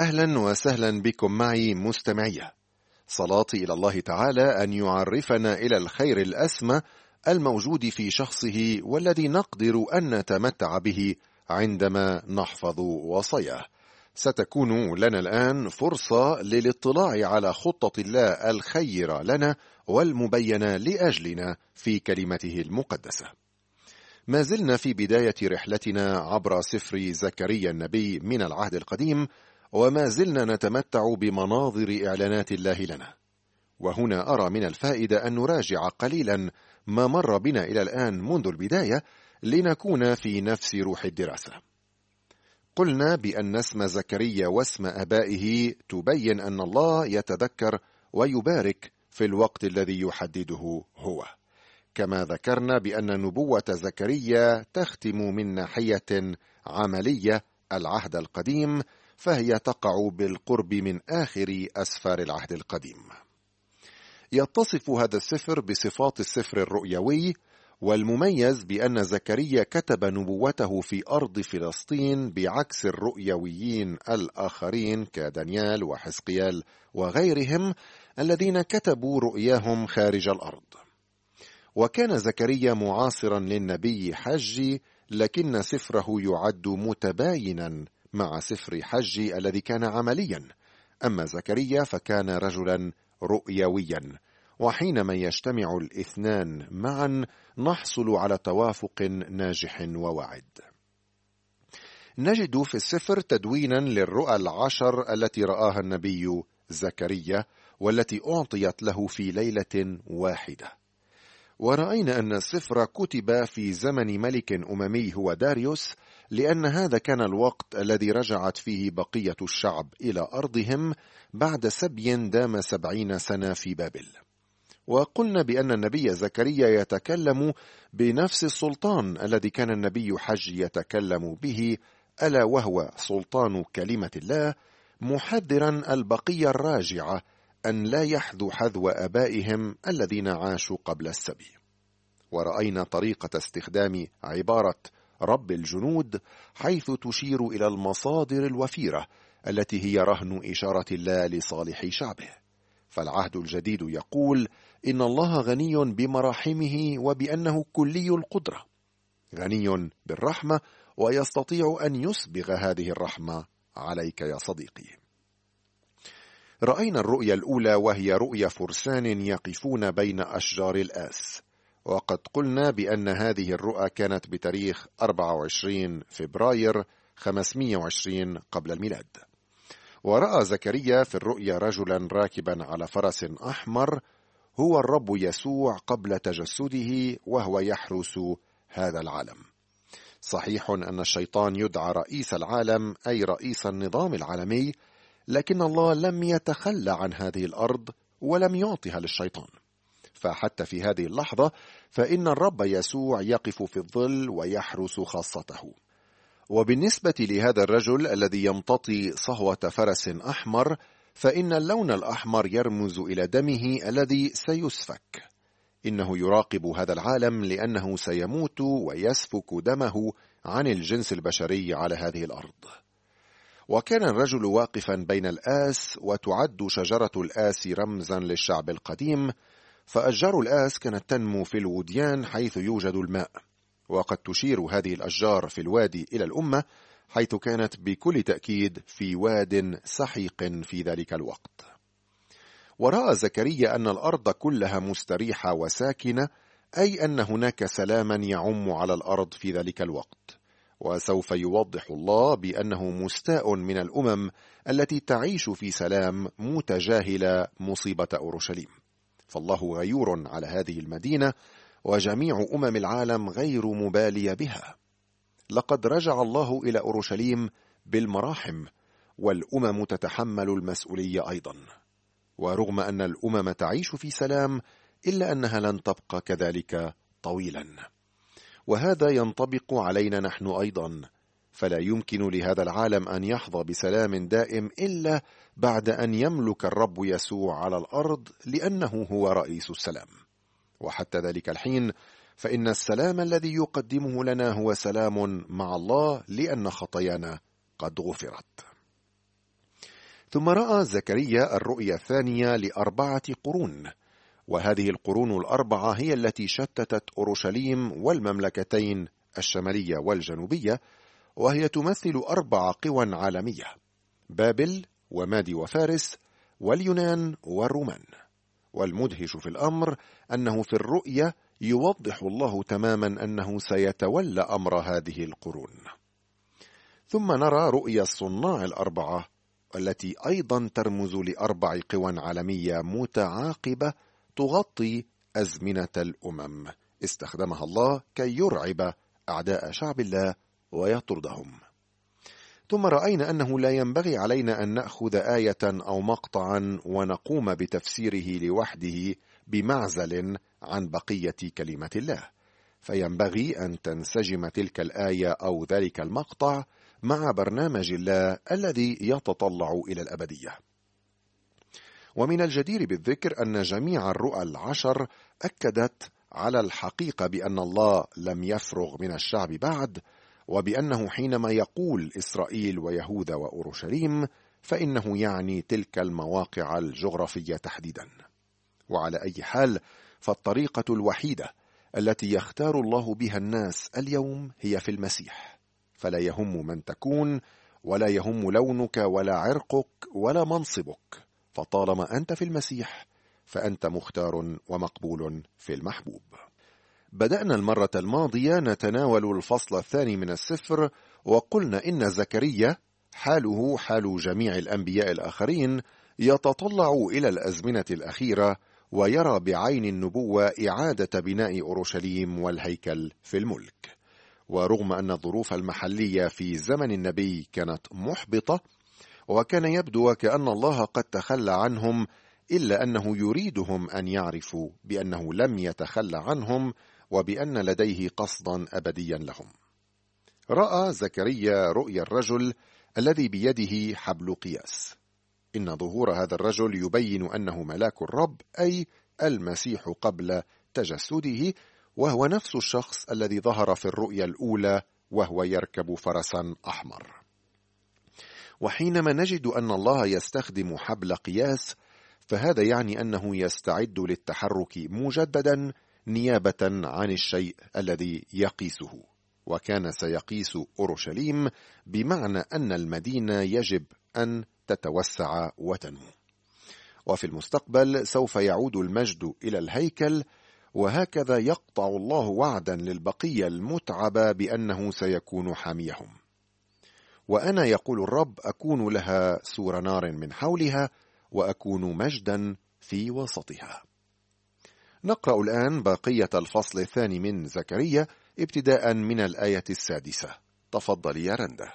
أهلا وسهلا بكم معي مستمعية. صلاتي إلى الله تعالى أن يعرفنا إلى الخير الأسمى الموجود في شخصه والذي نقدر أن نتمتع به عندما نحفظ وصاياه. ستكون لنا الآن فرصة للاطلاع على خطة الله الخيرة لنا والمبينة لأجلنا في كلمته المقدسة. ما زلنا في بداية رحلتنا عبر سفر زكريا النبي من العهد القديم، وما زلنا نتمتع بمناظر إعلانات الله لنا. وهنا أرى من الفائدة أن نراجع قليلا ما مر بنا إلى الآن منذ البداية لنكون في نفس روح الدراسة. قلنا بأن اسم زكريا واسم أبائه تبين أن الله يتذكر ويبارك في الوقت الذي يحدده هو، كما ذكرنا بأن نبوة زكريا تختم من ناحية عملية العهد القديم، فهي تقع بالقرب من آخر أسفار العهد القديم. يتصف هذا السفر بصفات السفر الرؤيوي، والمميز بأن زكريا كتب نبوته في أرض فلسطين بعكس الرؤيويين الآخرين كدانيال وحزقيال وغيرهم الذين كتبوا رؤياهم خارج الأرض. وكان زكريا معاصرا للنبي حجي، لكن سفره يعد متباينا مع سفر حجي الذي كان عمليا، أما زكريا فكان رجلا رؤيويا، وحينما يجتمع الاثنان معا نحصل على توافق ناجح وواعد. نجد في السفر تدوينا للرؤى 10 التي رآها النبي زكريا، والتي أعطيت له في ليلة واحدة. ورأينا أن السفر كتب في زمن ملك أممي هو داريوس، لأن هذا كان الوقت الذي رجعت فيه بقية الشعب إلى أرضهم بعد سبي دام 70 سنة في بابل. وقلنا بأن النبي زكريا يتكلم بنفس السلطان الذي كان النبي حج يتكلم به، ألا وهو سلطان كلمة الله، محذرا البقية الراجعة أن لا يحذو حذو آبائهم الذين عاشوا قبل السبي. ورأينا طريقة استخدام عبارة رب الجنود حيث تشير إلى المصادر الوفيرة التي هي رهن إشارة الله لصالح شعبه. فالعهد الجديد يقول إن الله غني بمراحمه وبأنه كلي القدرة، غني بالرحمة ويستطيع أن يسبغ هذه الرحمة عليك يا صديقي. رأينا الرؤيا الأولى وهي رؤيا فرسان يقفون بين أشجار الآس، وقد قلنا بأن هذه الرؤى كانت بتاريخ 24 فبراير 520 قبل الميلاد. ورأى زكريا في الرؤيا رجلا راكبا على فرس أحمر، هو الرب يسوع قبل تجسده، وهو يحرس هذا العالم. صحيح أن الشيطان يدعى رئيس العالم، أي رئيس النظام العالمي، لكن الله لم يتخلى عن هذه الأرض ولم يعطها للشيطان. فحتى في هذه اللحظة فإن الرب يسوع يقف في الظل ويحرس خاصته. وبالنسبة لهذا الرجل الذي يمتطي صهوة فرس أحمر، فإن اللون الأحمر يرمز إلى دمه الذي سيسفك. إنه يراقب هذا العالم لأنه سيموت ويسفك دمه عن الجنس البشري على هذه الأرض. وكان الرجل واقفا بين الآس، وتعد شجرة الآس رمزا للشعب القديم، فأشجار الآس كانت تنمو في الوديان حيث يوجد الماء، وقد تشير هذه الأشجار في الوادي إلى الأمة، حيث كانت بكل تأكيد في واد سحيق في ذلك الوقت. ورأى زكريا أن الأرض كلها مستريحة وساكنة، أي أن هناك سلاما يعم على الأرض في ذلك الوقت. وسوف يوضح الله بأنه مستاء من الأمم التي تعيش في سلام متجاهلة مصيبة أورشليم، فالله غيور على هذه المدينة، وجميع أمم العالم غير مبالية بها. لقد رجع الله إلى أورشليم بالمراحم، والأمم تتحمل المسؤولية أيضا. ورغم أن الأمم تعيش في سلام، إلا أنها لن تبقى كذلك طويلا، وهذا ينطبق علينا نحن أيضا. فلا يمكن لهذا العالم أن يحظى بسلام دائم إلا بعد أن يملك الرب يسوع على الأرض، لأنه هو رئيس السلام. وحتى ذلك الحين فإن السلام الذي يقدمه لنا هو سلام مع الله، لأن خطايانا قد غفرت. ثم رأى زكريا الرؤيا الثانية ل4 قرون، وهذه القرون ال4 هي التي شتتت أورشليم والمملكتين الشمالية والجنوبية، وهي تمثل 4 قوى عالمية: بابل ومادي وفارس واليونان والرومان. والمدهش في الأمر أنه في الرؤيا يوضح الله تماما أنه سيتولى أمر هذه القرون. ثم نرى رؤيا الصناع ال4 التي أيضا ترمز ل4 قوى عالمية متعاقبة تغطي أزمنة الأمم، استخدمها الله كي يرعب أعداء شعب الله ويطردهم. ثم رأينا أنه لا ينبغي علينا أن نأخذ آية أو مقطعا ونقوم بتفسيره لوحده بمعزل عن بقية كلمة الله، فينبغي أن تنسجم تلك الآية أو ذلك المقطع مع برنامج الله الذي يتطلع إلى الأبدية. ومن الجدير بالذكر أن جميع الرؤى ال10 أكدت على الحقيقة بأن الله لم يفرغ من الشعب بعد، وبأنه حينما يقول إسرائيل ويهوذا وأورشليم فإنه يعني تلك المواقع الجغرافية تحديدا. وعلى أي حال، فالطريقة الوحيدة التي يختار الله بها الناس اليوم هي في المسيح، فلا يهم من تكون، ولا يهم لونك ولا عرقك ولا منصبك، فطالما أنت في المسيح فأنت مختار ومقبول في المحبوب. بدأنا المرة الماضية نتناول الفصل الثاني من السفر، وقلنا إن زكريا حاله حال جميع الأنبياء الآخرين يتطلع إلى الأزمنة الأخيرة ويرى بعين النبوة إعادة بناء أورشليم والهيكل في الملك. ورغم أن الظروف المحلية في زمن النبي كانت محبطة وكان يبدو وكأن الله قد تخلى عنهم، إلا أنه يريدهم أن يعرفوا بأنه لم يتخلى عنهم وبأن لديه قصدا أبديا لهم. رأى زكريا رؤيا الرجل الذي بيده حبل قياس. إن ظهور هذا الرجل يبين أنه ملاك الرب، أي المسيح قبل تجسده، وهو نفس الشخص الذي ظهر في الرؤيا الأولى وهو يركب فرسا أحمر. وحينما نجد أن الله يستخدم حبل قياس، فهذا يعني أنه يستعد للتحرك مجددا نيابة عن الشيء الذي يقيسه، وكان سيقيس أورشليم، بمعنى أن المدينة يجب أن تتوسع وتنمو. وفي المستقبل سوف يعود المجد إلى الهيكل، وهكذا يقطع الله وعدا للبقية المتعبة بأنه سيكون حاميهم. وأنا يقول الرب أكون لها سور نار من حولها وأكون مجدا في وسطها. نقرأ الآن بقية الفصل الثاني من زكريا ابتداء من الآية 6. تفضل يا رندا.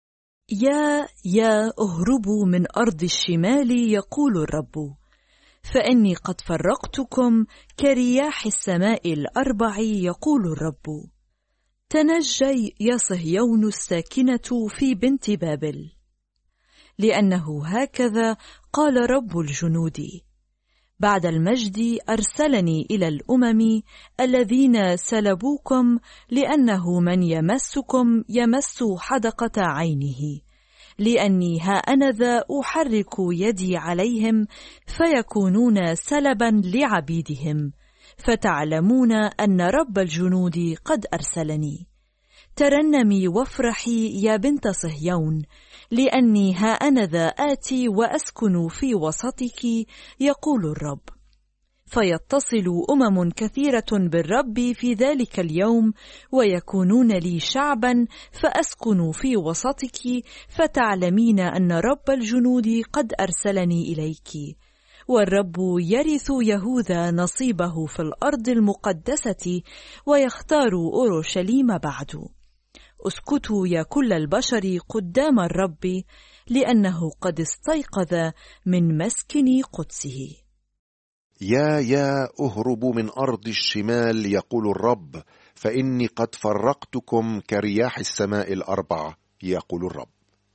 يا اهربوا من أرض الشمال يقول الرب، فإني قد فرقتكم كرياح السماء 4 يقول الرب. تنجي يا صهيون الساكنة في بنت بابل، لأنه هكذا قال رب الجنود: بعد المجد أرسلني إلى الأمم الذين سلبوكم، لأنه من يمسكم يمس حدقة عينه، لأني ها أنا ذا أحرك يدي عليهم فيكونون سلبا لعبيدهم، فتعلمون أن رب الجنود قد أرسلني. ترنمي وافرحي يا بنت صهيون، لأني ها أنا ذا آتي وأسكن في وسطك يقول الرب. فيتصل كثيرة بالرب في ذلك اليوم، ويكونون لي شعبا فأسكن في وسطك، فتعلمين أن رب الجنود قد أرسلني إليك. والرب يرث يهوذا نصيبه في الأرض المقدسة، ويختار أورشليم بعد. اسكتوا يا كل البشر قدام الرب، لأنه قد استيقظ من مسكن قدسه. يا أهربوا من أرض الشمال يقول الرب، فإني قد فرقتكم كرياح السماء 4 يقول الرب.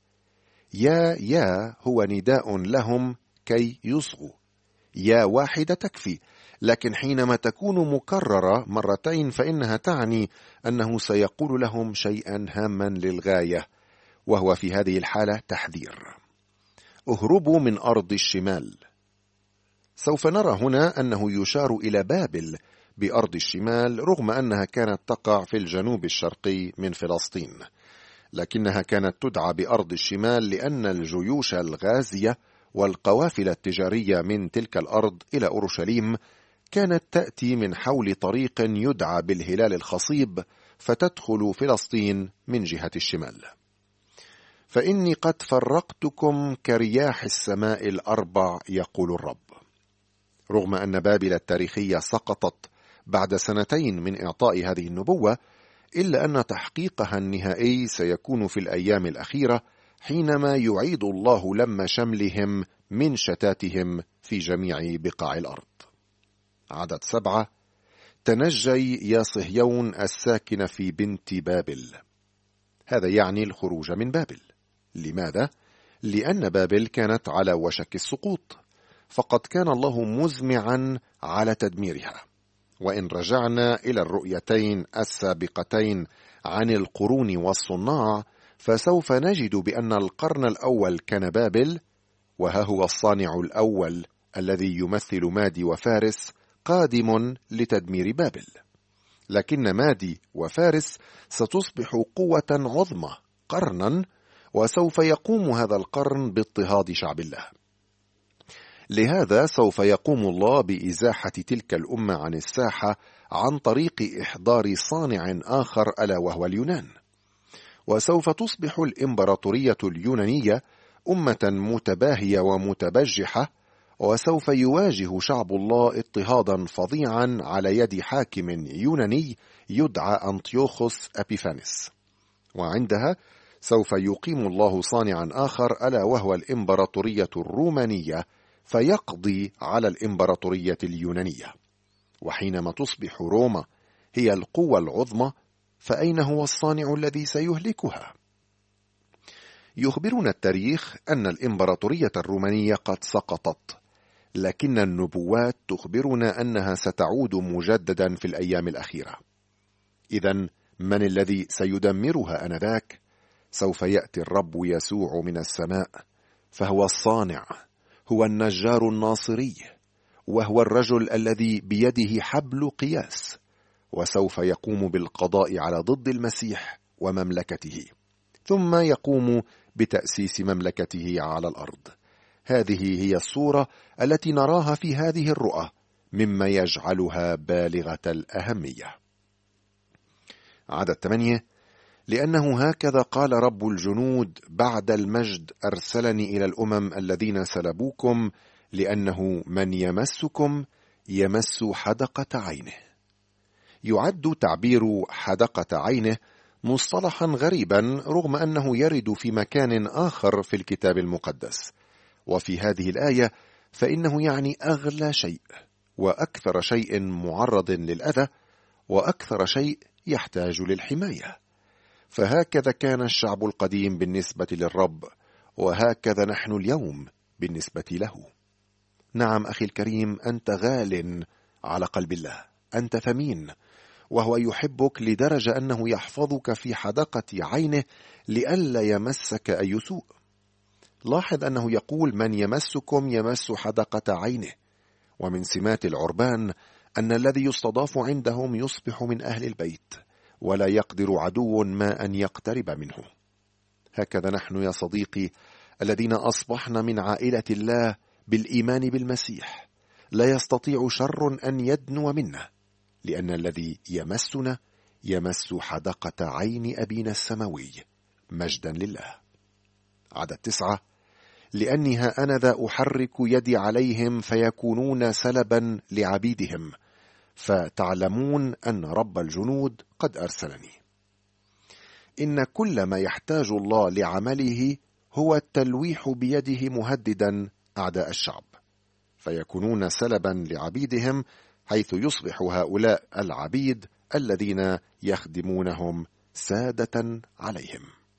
يا هو نداء لهم كي يصغوا. يا واحدة تكفي، لكن حينما تكون مكررة مرتين فإنها تعني أنه سيقول لهم شيئا هاما للغاية، وهو في هذه الحالة تحذير. اهربوا من أرض الشمال. سوف نرى هنا أنه يشار إلى بابل بأرض الشمال، رغم أنها كانت تقع في الجنوب الشرقي من فلسطين، لكنها كانت تدعى بأرض الشمال لأن الجيوش الغازية والقوافل التجارية من تلك الأرض إلى أورشليم كانت تأتي من حول طريق يدعى بالهلال الخصيب، فتدخل فلسطين من جهة الشمال. فإني قد فرقتكم كرياح السماء الأربع يقول الرب. رغم أن بابل التاريخية سقطت بعد 2 من إعطاء هذه النبوة، إلا أن تحقيقها النهائي سيكون في الأيام الأخيرة، حينما يعيد الله لم شملهم من شتاتهم في جميع بقاع الأرض. عدد 7: تنجي يا صهيون الساكنة في بنت بابل. هذا يعني الخروج من بابل. لماذا؟ لأن بابل كانت على وشك السقوط، فقد كان الله مزمعا على تدميرها. وإن رجعنا إلى الرؤيتين السابقتين عن القرون والصناع، فسوف نجد بأن القرن الأول كان بابل، وها هو الصانع الأول الذي يمثل مادي وفارس قادم لتدمير بابل. لكن مادي وفارس ستصبح قوة عظمى قرنا، وسوف يقوم هذا القرن باضطهاد شعب الله. لهذا سوف يقوم الله بإزاحة تلك الأمة عن الساحة عن طريق إحضار صانع آخر، ألا وهو اليونان. وسوف تصبح الإمبراطورية اليونانية أمة متباهية ومتبجحة، وسوف يواجه شعب الله اضطهادا فظيعا على يد حاكم يوناني يدعى أنطيوخوس أبيفانس. وعندها سوف يقيم الله صانعا آخر، ألا وهو الإمبراطورية الرومانية، فيقضي على الإمبراطورية اليونانية. وحينما تصبح روما هي القوة العظمى، فأين هو الصانع الذي سيهلكها؟ يخبرنا التاريخ أن الإمبراطورية الرومانية قد سقطت، لكن النبوات تخبرنا أنها ستعود مجددا في الأيام الأخيرة. إذن من الذي سيدمرها آنذاك؟ سوف يأتي الرب يسوع من السماء، فهو الصانع، هو النجار الناصري، وهو الرجل الذي بيده حبل قياس، وسوف يقوم بالقضاء على ضد المسيح ومملكته، ثم يقوم بتأسيس مملكته على الأرض. هذه هي الصورة التي نراها في هذه الرؤى، مما يجعلها بالغة الأهمية. عدد 8: لأنه هكذا قال رب الجنود بعد المجد أرسلني إلى الأمم الذين سلبوكم، لأنه من يمسكم يمس حدقة عينه. يعد تعبير حدقة عينه مصطلحا غريبا، رغم أنه يرد في مكان آخر في الكتاب المقدس. وفي هذه الآية فإنه يعني أغلى شيء، وأكثر شيء معرض للأذى، وأكثر شيء يحتاج للحماية. فهكذا كان الشعب القديم بالنسبة للرب، وهكذا نحن اليوم بالنسبة له. نعم أخي الكريم، أنت غال على قلب الله، أنت ثمين، وهو يحبك لدرجة أنه يحفظك في حدقة عينه لئلا يمسك أي سوء. لاحظ أنه يقول من يمسكم يمس حدقة عينه. ومن سمات العربان أن الذي يستضاف عندهم يصبح من أهل البيت، ولا يقدر عدو ما أن يقترب منه. هكذا نحن يا صديقي الذين أصبحنا من عائلة الله بالإيمان بالمسيح، لا يستطيع شر أن يدنو منا، لأن الذي يمسنا يمس حدقة عين أبينا السماوي، مجدا لله. عدد 9: لأني ها أنا ذا أحرك يدي عليهم فيكونون سلبا لعبيدهم، فتعلمون أن رب الجنود قد أرسلني. إن كل ما يحتاج الله لعمله هو التلويح بيده مهددا أعداء الشعب، فيكونون سلبا لعبيدهم، حيث يصبح هؤلاء العبيد الذين يخدمونهم سادة عليهم.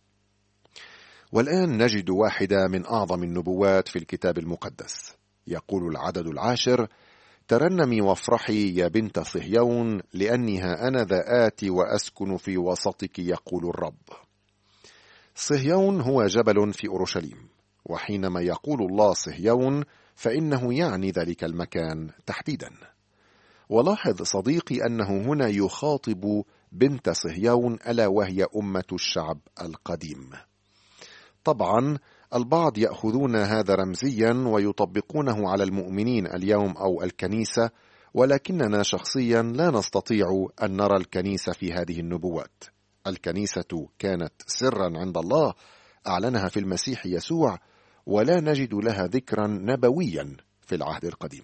والآن نجد واحدة من أعظم النبوات في الكتاب المقدس. يقول العدد 10: ترنمي وافرحي يا بنت صهيون، لأني ها أنا ذا آتي وأسكن في وسطك يقول الرب. صهيون هو جبل في أورشليم، وحينما يقول الله صهيون فإنه يعني ذلك المكان تحديدا. ولاحظ صديقي أنه هنا يخاطب بنت صهيون ألا وهي أمة الشعب القديم. طبعا البعض يأخذون هذا رمزيا ويطبقونه على المؤمنين اليوم أو الكنيسة، ولكننا شخصيا لا نستطيع أن نرى الكنيسة في هذه النبوات. الكنيسة كانت سرا عند الله أعلنها في المسيح يسوع، ولا نجد لها ذكرا نبويا في العهد القديم.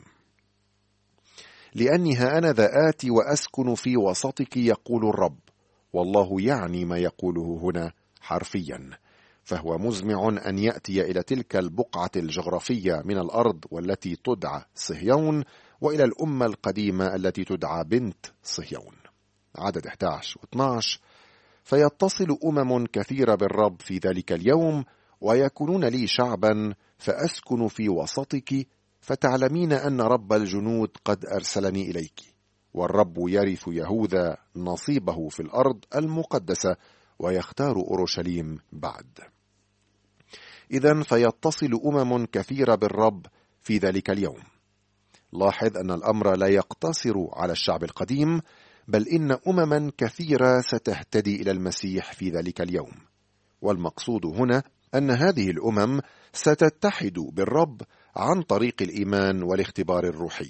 لأني ها أنا ذا آتي وأسكن في وسطك يقول الرب، والله يعني ما يقوله هنا حرفيا، فهو مزمع أن يأتي إلى تلك البقعة الجغرافية من الأرض والتي تدعى صهيون، وإلى الأمة القديمة التي تدعى بنت صهيون. عدد 11 و12: فيتصل أمم كثيرة بالرب في ذلك اليوم، ويكونون لي شعبا، فأسكن في وسطك، فتعلمين أن رب الجنود قد أرسلني إليك، والرب يرث يهوذا نصيبه في الأرض المقدسة، ويختار أورشليم بعد. إذن فيتصل أمم كثيرة بالرب في ذلك اليوم. لاحظ أن الأمر لا يقتصر على الشعب القديم، بل إن أمما كثيرة ستهتدي إلى المسيح في ذلك اليوم. والمقصود هنا أن هذه الأمم ستتحد بالرب عن طريق الإيمان والاختبار الروحي.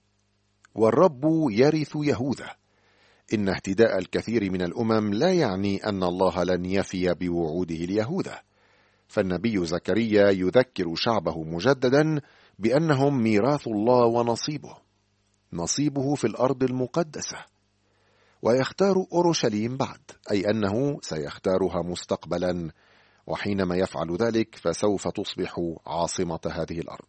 والرب يرث يهوذا. إن اهتداء الكثير من الأمم لا يعني أن الله لن يفي بوعوده ليهوذا، فالنبي زكريا يذكر شعبه مجددا بأنهم ميراث الله ونصيبه في الأرض المقدسة، ويختار أورشليم بعد، أي أنه سيختارها مستقبلا، وحينما يفعل ذلك فسوف تصبح عاصمة هذه الأرض.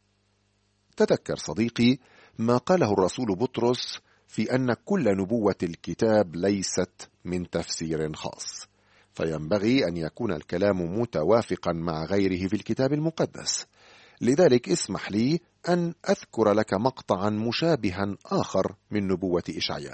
تذكر صديقي ما قاله الرسول بطرس في أن كل نبوة الكتاب ليست من تفسير خاص، فينبغي أن يكون الكلام متوافقا مع غيره في الكتاب المقدس. لذلك اسمح لي أن أذكر لك مقطعا مشابها آخر من نبوة إشعياء.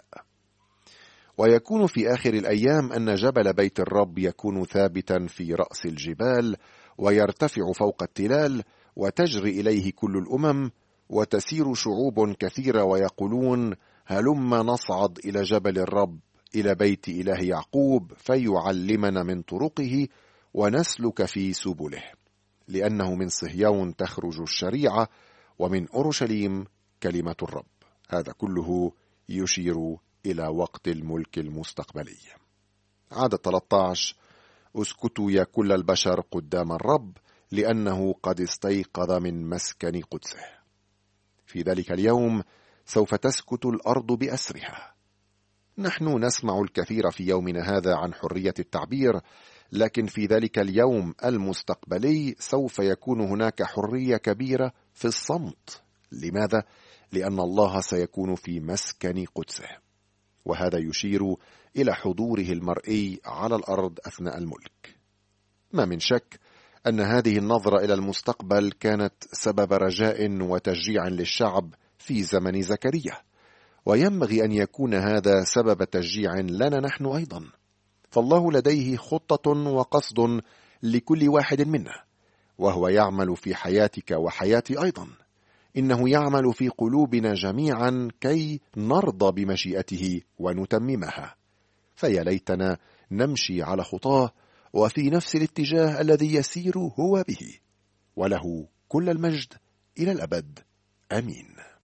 ويكون في آخر الأيام أن جبل بيت الرب يكون ثابتا في رأس الجبال، ويرتفع فوق التلال، وتجري إليه كل الأمم، وتسير شعوب كثيرة، ويقولون هلم نصعد إلى جبل الرب، إلى بيت إله يعقوب، فيعلمنا من طرقه، ونسلك في سبله، لأنه من صهيون تخرج الشريعة، ومن أورشليم كلمة الرب. هذا كله يشير إلى وقت الملك المستقبلي. عدد 13: اسكتوا يا كل البشر قدام الرب، لأنه قد استيقظ من مسكن قدسه. في ذلك اليوم سوف تسكت الأرض بأسرها. نحن نسمع الكثير في يومنا هذا عن حرية التعبير، لكن في ذلك اليوم المستقبلي سوف يكون هناك حرية كبيرة في الصمت. لماذا؟ لأن الله سيكون في مسكن قدسه، وهذا يشير إلى حضوره المرئي على الأرض أثناء الملك. ما من شك أن هذه النظرة إلى المستقبل كانت سبب رجاء وتشجيع للشعب في زمن زكريا، وينبغي أن يكون هذا سبب تشجيع لنا نحن أيضا، فالله لديه خطة وقصد لكل واحد منا، وهو يعمل في حياتك وحياتي أيضا. إنه يعمل في قلوبنا جميعا كي نرضى بمشيئته ونتممها. فيا ليتنا نمشي على خطاه وفي نفس الاتجاه الذي يسير هو به، وله كل المجد إلى الأبد. آمين.